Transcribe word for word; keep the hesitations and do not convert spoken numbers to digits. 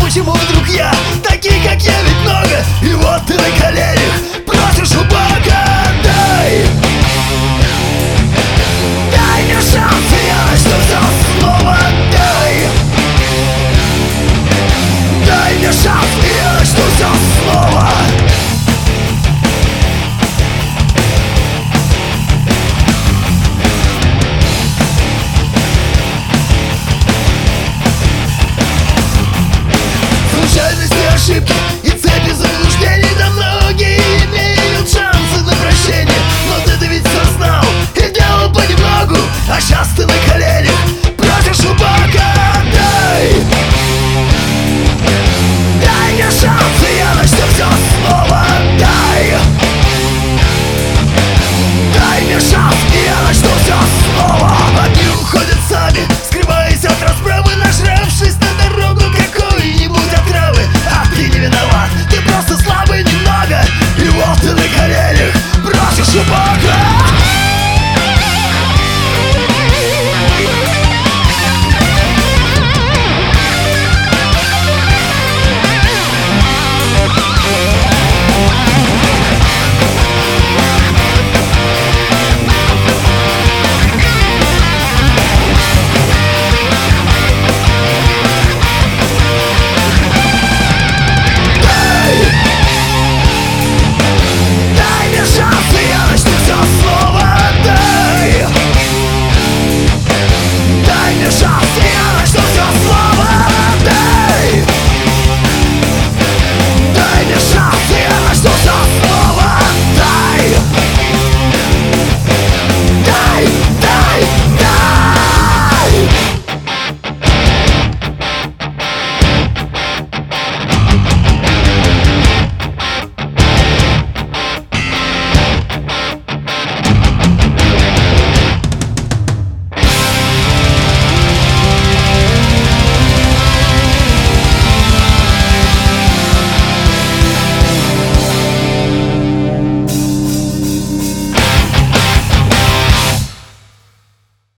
почему вдруг я? Таких, как я, ведь много. И вот ты на коленях просишь у Бога: дай, дай мне шанс, я начну все снова. Дай, дай мне шанс, я начну все снова. Ошибки и цепи заблуждений, да многие имеют шансы на прощение. Но ты-то ведь все знал и делал понемногу, а сейчас ты на